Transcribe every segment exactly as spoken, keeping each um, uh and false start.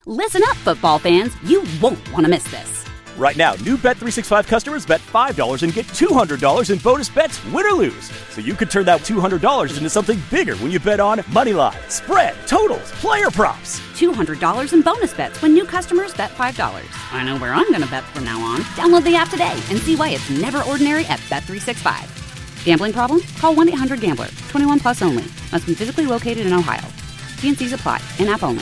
Listen up, football fans. You won't want to miss this. Right now, new Bet three sixty-five customers bet five dollars and get two hundred dollars in bonus bets, win or lose. So you could turn that two hundred dollars into something bigger when you bet on money line, spread, totals, player props. two hundred dollars in bonus bets when new customers bet five dollars. I know where I'm going to bet from now on. Download the app today and see why it's never ordinary at Bet three sixty-five. Gambling problem? Call one eight hundred gambler. twenty-one plus only. Must be physically located in Ohio. T and C's apply. In-app only.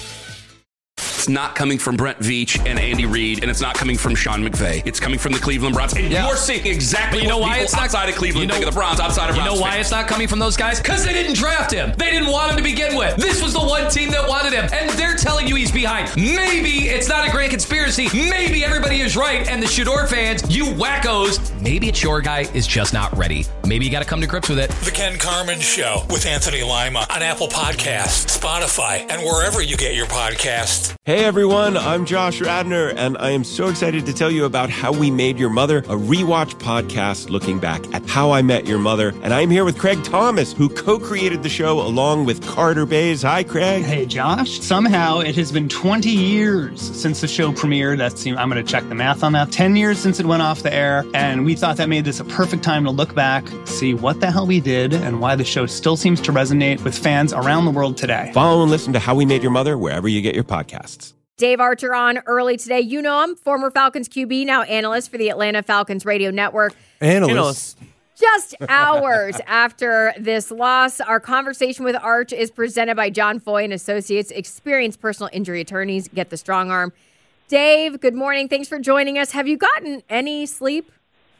It's not coming from Brent Veach and Andy Reid, and it's not coming from Sean McVay. It's coming from the Cleveland Browns. And yeah. you're seeing exactly you know what why people it's not, outside of Cleveland you know, think of the Browns, outside of Browns. You know why fans. It's not coming from those guys? Because they didn't draft him. They didn't want him to begin with. This was the one team that wanted him, and they're telling you he's behind. Maybe it's not a grand conspiracy. Maybe everybody is right, and the Shador fans, you wackos, maybe it's your guy is just not ready. Maybe you got to come to grips with it. The Ken Carman Show with Anthony Lima on Apple Podcasts, Spotify, and wherever you get your podcasts. Hey everyone, I'm Josh Radner, and I am so excited to tell you about How We Made Your Mother, a rewatch podcast looking back at How I Met Your Mother. And I'm here with Craig Thomas, who co-created the show along with Carter Bays. Hi, Craig. Hey, Josh. Somehow it has been twenty years since the show premiered. That's, I'm going to check the math on that. ten years since it went off the air, and we thought that made this a perfect time to look back, see what the hell we did, and why the show still seems to resonate with fans around the world today. Follow and listen to How We Made Your Mother wherever you get your podcasts. Dave Archer on early today. You know him, former Falcons Q B, now analyst for the Atlanta Falcons radio network. Analyst. Just hours after this loss, our conversation with Arch is presented by John Foy and Associates, experienced personal injury attorneys. Get the strong arm. Dave, good morning. Thanks for joining us. Have you gotten any sleep?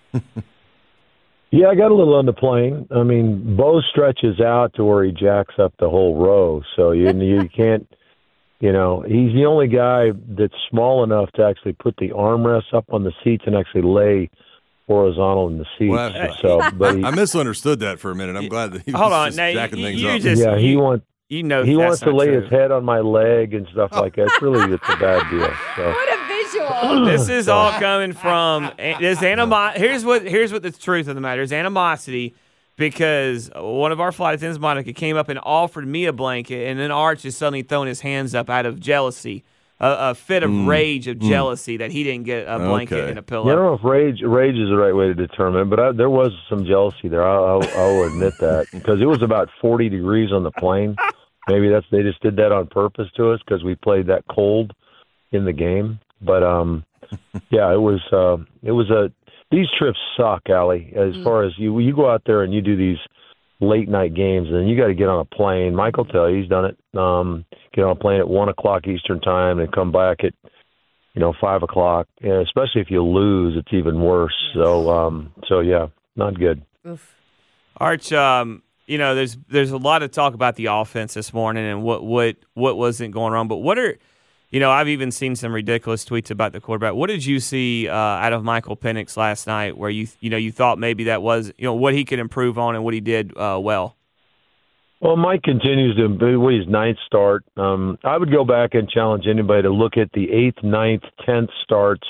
Yeah, I got a little on the plane. I mean, Bo stretches out to where he jacks up the whole row, so you you can't. You know, he's the only guy that's small enough to actually put the armrests up on the seats and actually lay horizontal in the seats. Well, so, but he, I misunderstood that for a minute. I'm glad that he Hold was on, just now, jacking you, things you up. Just, yeah, he wants. You know, he wants to lay true. his head on my leg and stuff like that. It's really, it's a bad deal. So. What a visual! This is all coming from this animo- Here's what here's what the truth of the matter is: animosity. Because one of our flight attendants, Monica, came up and offered me a blanket, and then Arch is suddenly throwing his hands up out of jealousy, a, a fit of mm. rage of jealousy mm. that he didn't get a blanket okay. and a pillow. Yeah, I don't know if rage rage is the right way to determine it, but I, there was some jealousy there. I'll, I'll, I'll admit that because it was about forty degrees on the plane. Maybe that's they just did that on purpose to us because we played that cold in the game. But um, yeah, it was uh, it was a. These trips suck, Allie, as mm. far as you you go out there and you do these late night games, and you got to get on a plane. Mike will tell you, he's done it. Um, get on a plane at one o'clock Eastern time and come back at, you know, five o'clock. And especially if you lose, it's even worse. So, um, so yeah, not good. Oof. Arch, um, you know, there's there's a lot of talk about the offense this morning and what what what wasn't going wrong. But what are You know, I've even seen some ridiculous tweets about the quarterback. What did you see uh, out of Michael Penix last night where you you know you thought maybe that was, you know, what he could improve on and what he did uh, well? Well, Mike continues to be his ninth start. Um, I would go back and challenge anybody to look at the eighth, ninth, tenth starts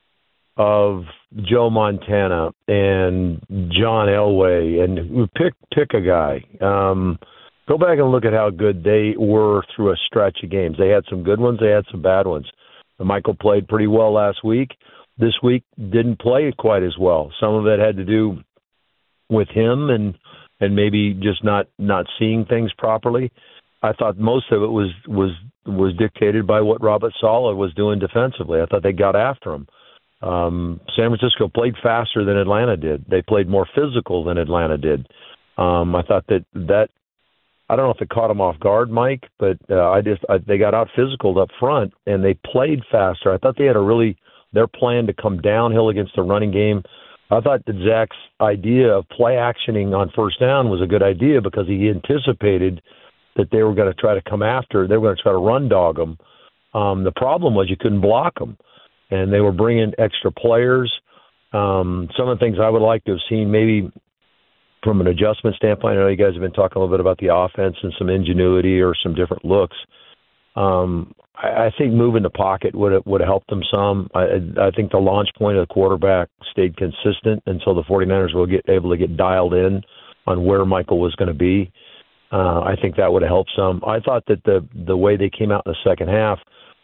of Joe Montana and John Elway, and pick pick a guy. Um Go back and look at how good they were through a stretch of games. They had some good ones. They had some bad ones. Michael played pretty well last week. This week didn't play quite as well. Some of it had to do with him and and maybe just not, not seeing things properly. I thought most of it was was was dictated by what Robert Saleh was doing defensively. I thought they got after him. Um, San Francisco played faster than Atlanta did. They played more physical than Atlanta did. Um, I thought that that I don't know if it caught them off guard, Mike, but uh, I just I, they got out physical up front and they played faster. I thought they had a really their plan to come downhill against the running game. I thought that Zach's idea of play actioning on first down was a good idea because he anticipated that they were going to try to come after. They were going to try to run dog them. Um, the problem was you couldn't block them, and they were bringing extra players. Um, some of the things I would like to have seen maybe from an adjustment standpoint, I know you guys have been talking a little bit about the offense and some ingenuity or some different looks. Um, I, I think moving the pocket would have, would have helped them some. I, I think the launch point of the quarterback stayed consistent until the 49ers will get able to get dialed in on where Michael was going to be. Uh, I think that would have helped some. I thought that the the way they came out in the second half,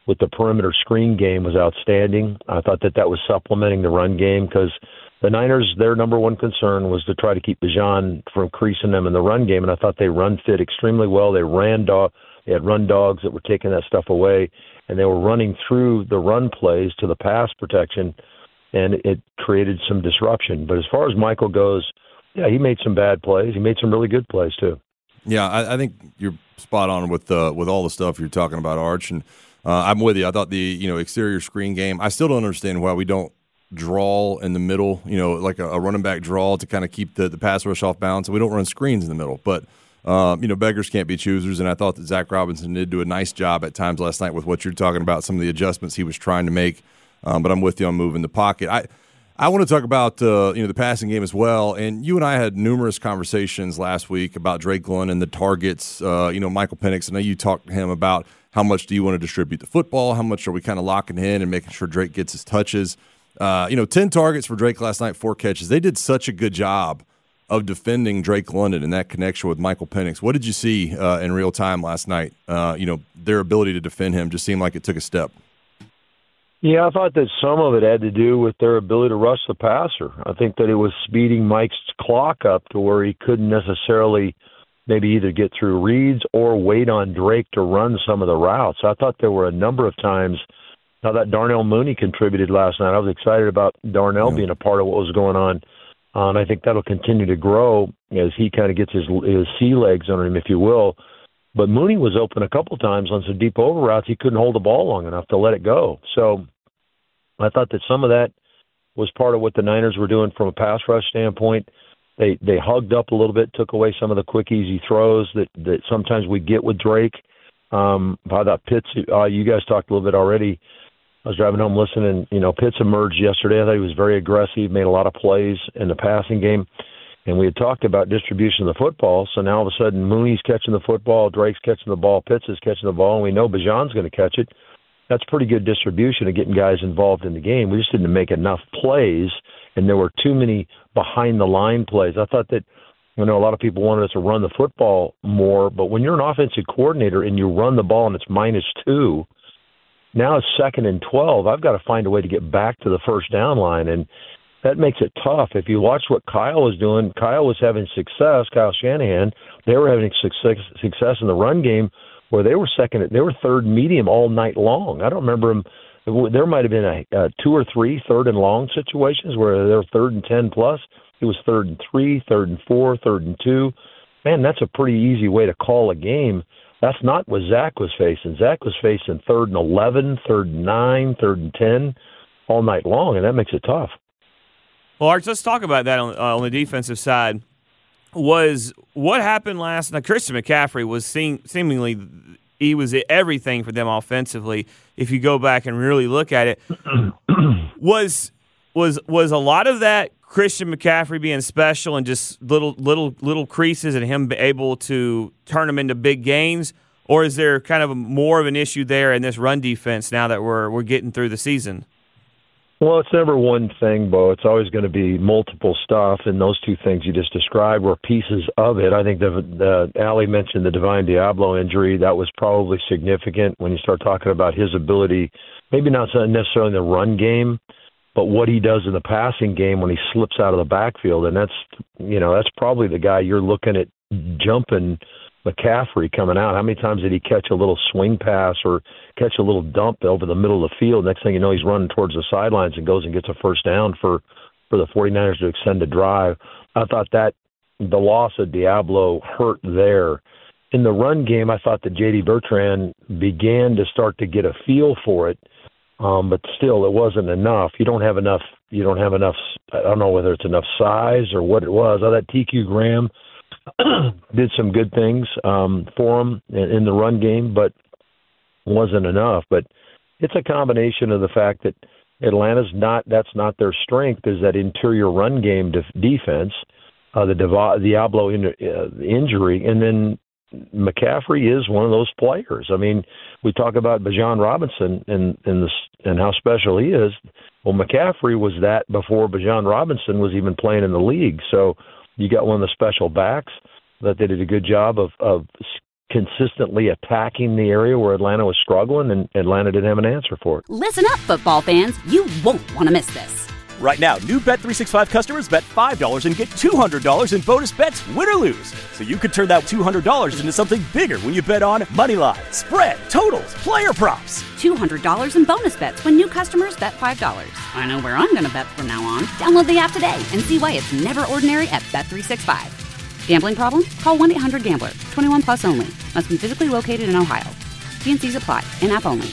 with the perimeter screen game was outstanding. I thought that that was supplementing the run game because the Niners, their number one concern was to try to keep Bijan from creasing them in the run game, and I thought they run fit extremely well. They ran dog, they had run dogs that were taking that stuff away, and they were running through the run plays to the pass protection, and it created some disruption. But as far as Michael goes, yeah, he made some bad plays. He made some really good plays too. Yeah, I, I think you're spot on with uh, with all the stuff you're talking about, Arch, and uh, I'm with you. I thought the you know exterior screen game. I still don't understand why we don't draw in the middle, you know, like a, a running back draw to kind of keep the, the pass rush off balance, and we don't run screens in the middle. But, um, you know, beggars can't be choosers, and I thought that Zach Robinson did do a nice job at times last night with what you're talking about, some of the adjustments he was trying to make. Um, but I'm with you on moving the pocket. I I want to talk about, uh, you know, the passing game as well, and you and I had numerous conversations last week about Drake London, the targets, uh, you know, Michael Penix. I know you talked to him about how much do you want to distribute the football, how much are we kind of locking in and making sure Drake gets his touches. Uh, you know, ten targets for Drake last night, four catches. They did such a good job of defending Drake London and that connection with Michael Penix. What did you see uh, in real time last night? Uh, you know, their ability to defend him just seemed like it took a step. Yeah, I thought that some of it had to do with their ability to rush the passer. I think that it was speeding Mike's clock up to where he couldn't necessarily maybe either get through reads or wait on Drake to run some of the routes. I thought there were a number of times. Now that Darnell Mooney contributed last night, I was excited about Darnell yeah. being a part of what was going on, uh, and I think that'll continue to grow as he kind of gets his his sea legs under him, if you will. But Mooney was open a couple times on some deep over routes. He couldn't hold the ball long enough to let it go. So I thought that some of that was part of what the Niners were doing from a pass rush standpoint. They they hugged up a little bit, took away some of the quick, easy throws that, that sometimes we get with Drake. Um, I thought Pitts, uh, you guys talked a little bit already. I was driving home listening. You know, Pitts emerged yesterday. I thought he was very aggressive, made a lot of plays in the passing game. And we had talked about distribution of the football. So now all of a sudden Mooney's catching the football, Drake's catching the ball, Pitts is catching the ball, and we know Bijan's going to catch it. That's pretty good distribution of getting guys involved in the game. We just didn't make enough plays, and there were too many behind-the-line plays. I thought that, you know, a lot of people wanted us to run the football more, but when you're an offensive coordinator and you run the ball and it's minus two, now it's second and twelve. I've got to find a way to get back to the first down line, and that makes it tough. If you watch what Kyle was doing, Kyle was having success, Kyle Shanahan. They were having success, success in the run game where they were second, they were third medium all night long. I don't remember them. There might have been a, a two or three third and long situations where they're third and ten plus. It was third and three, third and four, third and two. Man, that's a pretty easy way to call a game. That's not what Zach was facing. Zach was facing third and eleven, third and nine, third and ten all night long, and that makes it tough. Well, Arch, let's talk about that on, uh, on the defensive side. Was what happened last night? Christian McCaffrey was seem, seemingly he was everything for them offensively. If you go back and really look at it, was was was a lot of that Christian McCaffrey being special and just little little little creases and him able to turn them into big gains, or is there kind of a, more of an issue there in this run defense now that we're we're getting through the season? Well, it's never one thing, Bo. It's always going to be multiple stuff, and those two things you just described were pieces of it. I think the, the Allie mentioned the Divine Diablo injury. That was probably significant when you start talking about his ability, maybe not necessarily in the run game, but what he does in the passing game when he slips out of the backfield. And that's, you know, that's probably the guy you're looking at jumping McCaffrey coming out. How many times did he catch a little swing pass or catch a little dump over the middle of the field? Next thing you know, he's running towards the sidelines and goes and gets a first down for, for the 49ers to extend a drive. I thought that the loss of Diablo hurt there. In the run game, I thought that J D Bertrand began to start to get a feel for it, um, but still it wasn't enough. You don't have enough. You don't have enough. I don't know whether it's enough size or what it was. I thought T Q Graham did some good things um, for him in, in the run game, but wasn't enough. But it's a combination of the fact that Atlanta's not, that's not their strength, is that interior run game def- defense, uh, the Div- Diablo in, uh, injury, and then McCaffrey is one of those players. I mean, we talk about Bijan Robinson and, and, the, and how special he is. Well, McCaffrey was that before Bijan Robinson was even playing in the league. So you got one of the special backs that they did a good job of, of consistently attacking the area where Atlanta was struggling, and Atlanta didn't have an answer for it. Listen up, football fans. You won't want to miss this. Right now, new Bet three sixty-five customers bet five dollars and get two hundred dollars in bonus bets, win or lose. So you could turn that two hundred dollars into something bigger when you bet on money line, spread, totals, player props. two hundred dollars in bonus bets when new customers bet five dollars. I know where I'm going to bet from now on. Download the app today and see why it's never ordinary at Bet three sixty-five. Gambling problem? Call one eight hundred gambler. twenty-one plus only. Must be physically located in Ohio. T N Cs apply. In-app only.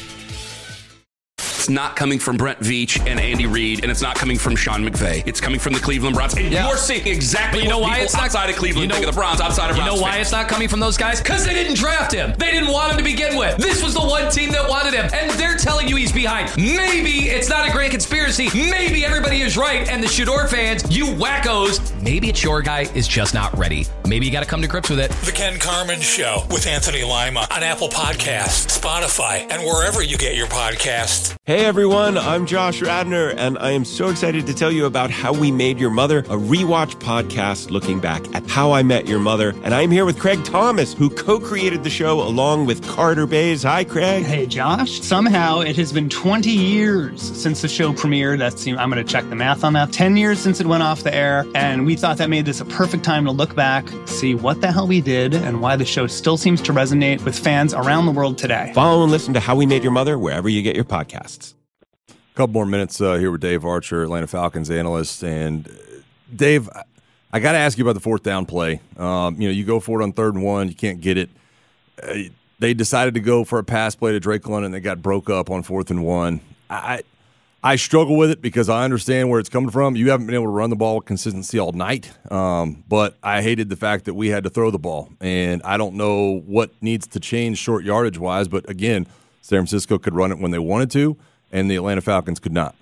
It's not coming from Brent Veach and Andy Reid, and it's not coming from Sean McVay. It's coming from the Cleveland Browns. And yeah. you're seeing exactly but you know what why people it's not, outside of Cleveland you know, think of the Browns, outside of You Browns know why fans. it's not coming from those guys? Because they didn't draft him. They didn't want him to begin with. This was the one team that wanted him, and they're telling you he's behind. Maybe it's not a grand conspiracy. Maybe everybody is right, and the Shador fans, you wackos, maybe it's your guy is just not ready. Maybe you got to come to grips with it. The Ken Carman Show with Anthony Lima on Apple Podcasts, Spotify, and wherever you get your podcasts. Hey everyone, I'm Josh Radner, and I am so excited to tell you about How We Made Your Mother, a rewatch podcast looking back at How I Met Your Mother. And I'm here with Craig Thomas, who co-created the show along with Carter Bays. Hi, Craig. Hey, Josh. Somehow it has been twenty years since the show premiered. That's, I'm going to check the math on that. ten years since it went off the air, and we thought that made this a perfect time to look back, see what the hell we did, and why the show still seems to resonate with fans around the world today. Follow and listen to How We Made Your Mother wherever you get your podcasts. A couple more minutes uh, here with Dave Archer, Atlanta Falcons analyst. And uh, Dave, I got to ask you about the fourth down play. Um, you know, you go for it on third and one, you can't get it. Uh, they decided to go for a pass play to Drake London that got broke up on fourth and one. I I struggle with it because I understand where it's coming from. You haven't been able to run the ball with consistency all night, um, but I hated the fact that we had to throw the ball. And I don't know what needs to change short yardage-wise, but again, San Francisco could run it when they wanted to, and the Atlanta Falcons could not.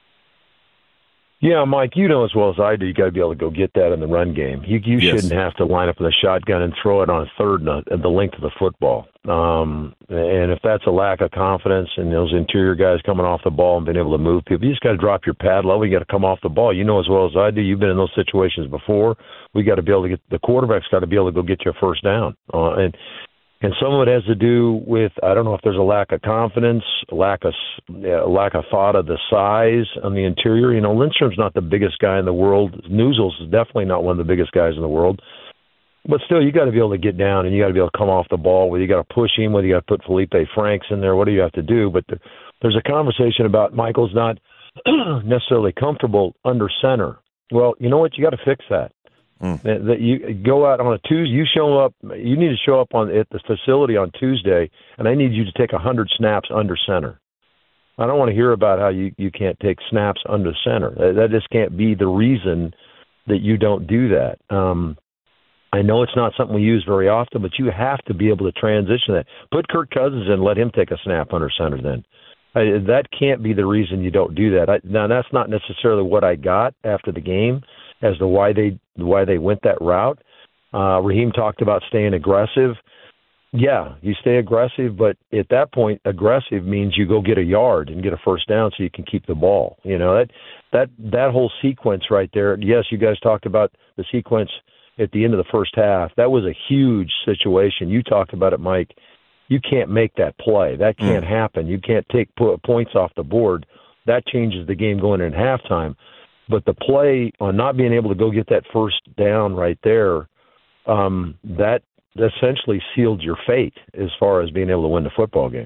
Yeah, Mike, you know as well as I do, you got to be able to go get that in the run game. You you yes. shouldn't have to line up with a shotgun and throw it on a third and a, the length of the football. Um, and if that's a lack of confidence and those interior guys coming off the ball and being able to move people, you just got to drop your pad level. You got to come off the ball. You know as well as I do, you've been in those situations before. We got to be able to get the quarterback's got to be able to go get you a first down. Uh, and And some of it has to do with, I don't know if there's a lack of confidence, a lack of a lack of thought of the size on the interior. You know, Lindstrom's not the biggest guy in the world. Nuzels is definitely not one of the biggest guys in the world. But still, you got to be able to get down and you got to be able to come off the ball. Whether you got to push him, whether you got to put Felipe Franks in there, what do you have to do? But the, there's a conversation about Michael's not necessarily comfortable under center. Well, you know what? You got to fix that. Mm. That, that you go out on a Tuesday, you show up. You need to show up on at the facility on Tuesday, and I need you to take a hundred snaps under center. I don't want to hear about how you, you can't take snaps under center. That, that just can't be the reason that you don't do that. Um, I know it's not something we use very often, but you have to be able to transition that. Put Kirk Cousins in, let him take a snap under center. Then I, that can't be the reason you don't do that. I, now that's not necessarily what I got after the game as to why they why they went that route. Uh, Raheem talked about staying aggressive. Yeah, you stay aggressive, but at that point, aggressive means you go get a yard and get a first down so you can keep the ball. You know, that that that whole sequence right there. Yes, you guys talked about the sequence at the end of the first half. That was a huge situation. You talked about it, Mike. You can't make that play. That can't mm. happen. You can't take points off the board. That changes the game going in halftime. But the play on not being able to go get that first down right there, um, that essentially sealed your fate as far as being able to win the football game.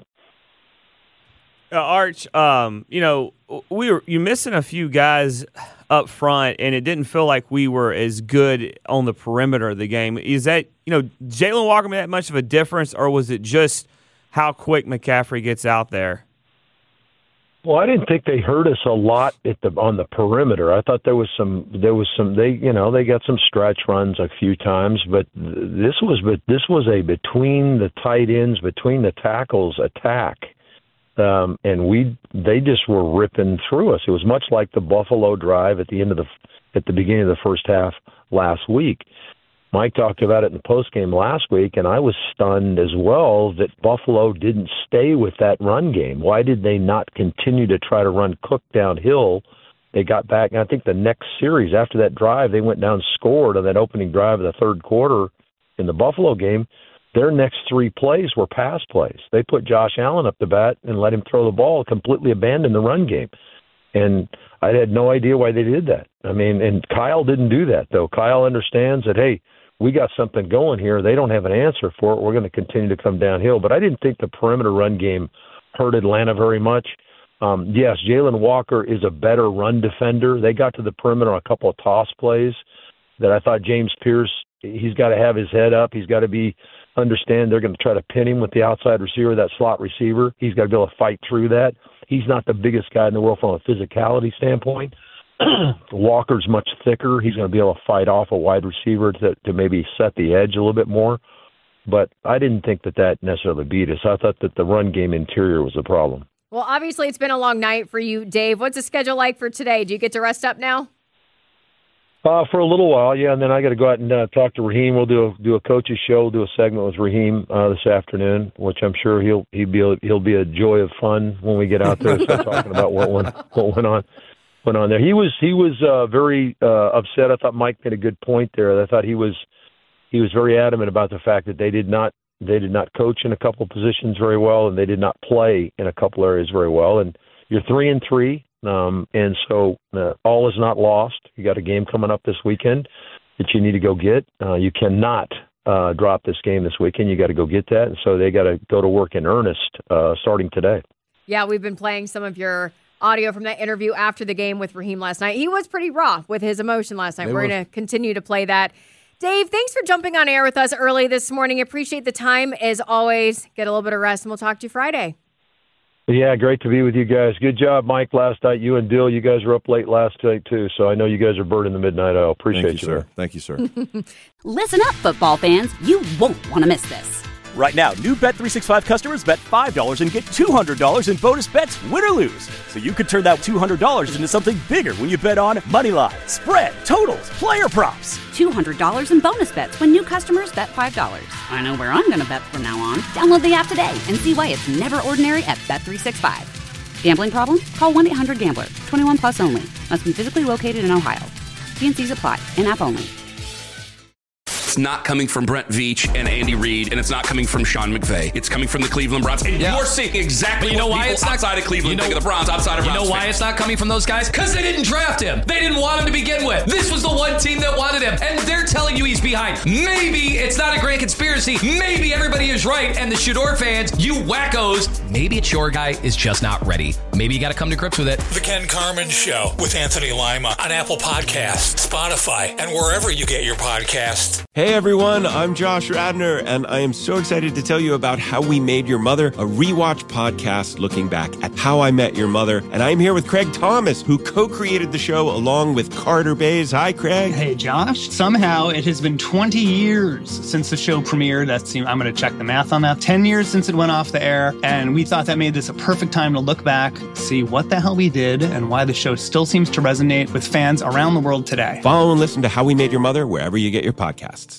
Uh, Arch, um, you know, we were you missing a few guys up front, and it didn't feel like we were as good on the perimeter of the game. Is that, you know, Jalen Walker made that much of a difference, or was it just how quick McCaffrey gets out there? Well, I didn't think they hurt us a lot at the on the perimeter. I thought there was some there was some they you know they got some stretch runs a few times, but this was but this was a between the tight ends, between the tackles attack, um, and we they just were ripping through us. It was much like the Buffalo drive at the end of the at the beginning of the first half last week. Mike talked about it in the postgame last week, and I was stunned as well that Buffalo didn't stay with that run game. Why did they not continue to try to run Cook downhill? They got back, and I think the next series after that drive, they went down and scored on that opening drive of the third quarter in the Buffalo game. their next three plays were pass plays. They put Josh Allen up the bat and let him throw the ball, completely abandoned the run game. And I had no idea why they did that. I mean, and Kyle didn't do that, though. Kyle understands that, hey, we got something going here. They don't have an answer for it. We're going to continue to come downhill. But I didn't think the perimeter run game hurt Atlanta very much. Um, yes, Jalen Walker is a better run defender. They got to the perimeter on a couple of toss plays that I thought James Pierce, he's got to have his head up. He's got to be understand they're going to try to pin him with the outside receiver, that slot receiver. He's got to be able to fight through that. He's not the biggest guy in the world from a physicality standpoint. Walker's much thicker. He's going to be able to fight off a wide receiver to, to maybe set the edge a little bit more. But I didn't think that that necessarily beat us. I thought that the run game interior was the problem. Well, obviously it's been a long night for you, Dave. What's the schedule like for today? Do you get to rest up now? Uh, for a little while, yeah, and then I got to go out and uh, talk to Raheem. We'll do a do a coach's show, we'll do a segment with Raheem uh, this afternoon, which I'm sure he'll he'll be a, he'll be a joy of fun when we get out there and start talking about what went what went on went on there. He was he was uh, very uh, upset. I thought Mike made a good point there. I thought he was he was very adamant about the fact that they did not they did not coach in a couple of positions very well, and they did not play in a couple areas very well. And you're three and three. Um, and so uh, all is not lost. You got a game coming up this weekend that you need to go get. Uh, you cannot uh, drop this game this weekend. You got to go get that. And so they got to go to work in earnest uh, starting today. Yeah, we've been playing some of your audio from that interview after the game with Raheem last night. He was pretty raw with his emotion last night. They We're going to continue to play that. Dave, thanks for jumping on air with us early this morning. Appreciate the time as always. Get a little bit of rest, and we'll talk to you Friday. Yeah, great to be with you guys. Good job, Mike, last night. You and Dill, you guys were up late last night, too, so I know you guys are burning the midnight oil. Appreciate Thank you, you, sir. Thank you, sir. Listen up, football fans. You won't want to miss this. Right now, new Bet three sixty-five customers bet five dollars and get two hundred dollars in bonus bets, win or lose. So you could turn that two hundred dollars into something bigger when you bet on money line, spread, totals, player props. two hundred dollars in bonus bets when new customers bet five dollars. I know where I'm going to bet from now on. Download the app today and see why it's never ordinary at Bet three sixty-five. Gambling problem? Call one eight hundred gambler. twenty-one plus only. Must be physically located in Ohio. T and C's apply. In-app only. It's not coming from Brent Veach and Andy Reid, and it's not coming from Sean McVay. It's coming from the Cleveland Browns. And yeah. you're seeing exactly you know what why people it's not, outside of Cleveland you know, think of the Browns, outside of You Browns know why fans. it's not coming from those guys? Because they didn't draft him. They didn't want him to begin with. This was the one team that wanted him, and they're telling you he's behind. Maybe it's not a grand conspiracy. Maybe everybody is right, and the Shador fans, you wackos, maybe it's your guy is just not ready. Maybe you got to come to grips with it. The Ken Carman Show with Anthony Lima on Apple Podcasts, Spotify, and wherever you get your podcasts. Hey everyone, I'm Josh Radner, and I am so excited to tell you about How We Made Your Mother, a rewatch podcast looking back at How I Met Your Mother. And I'm here with Craig Thomas, who co-created the show along with Carter Bays. Hi, Craig. Hey, Josh. Somehow it has been twenty years since the show premiered. That's, I'm going to check the math on that. ten years since it went off the air, and we thought that made this a perfect time to look back, see what the hell we did, and why the show still seems to resonate with fans around the world today. Follow and listen to How We Made Your Mother wherever you get your podcasts.